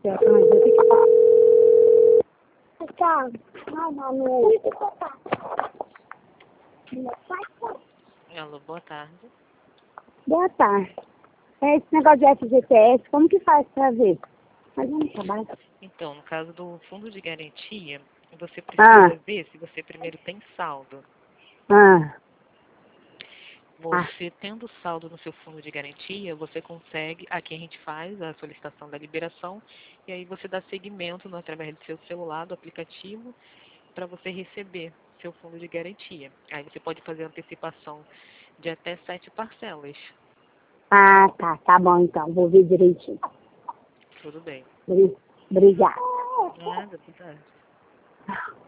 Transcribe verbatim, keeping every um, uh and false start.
certo, mas eu tenho que... Tchau. Não, não, Alô, boa tarde. Boa tarde. É esse negócio de F G T S, como que faz pra ver? Mas eu não trabalho. Então, no caso do fundo de garantia, você Ah. precisa ver se você primeiro tem saldo. Ah. Você tendo saldo no seu fundo de garantia, você consegue, aqui a gente faz a solicitação da liberação e aí você dá seguimento no, através do seu celular, do aplicativo, para você receber seu fundo de garantia. Aí você pode fazer antecipação de até sete parcelas. Ah, tá. Tá bom, então. Vou ver direitinho. Tudo bem. Obrigada. Nada, boa tarde.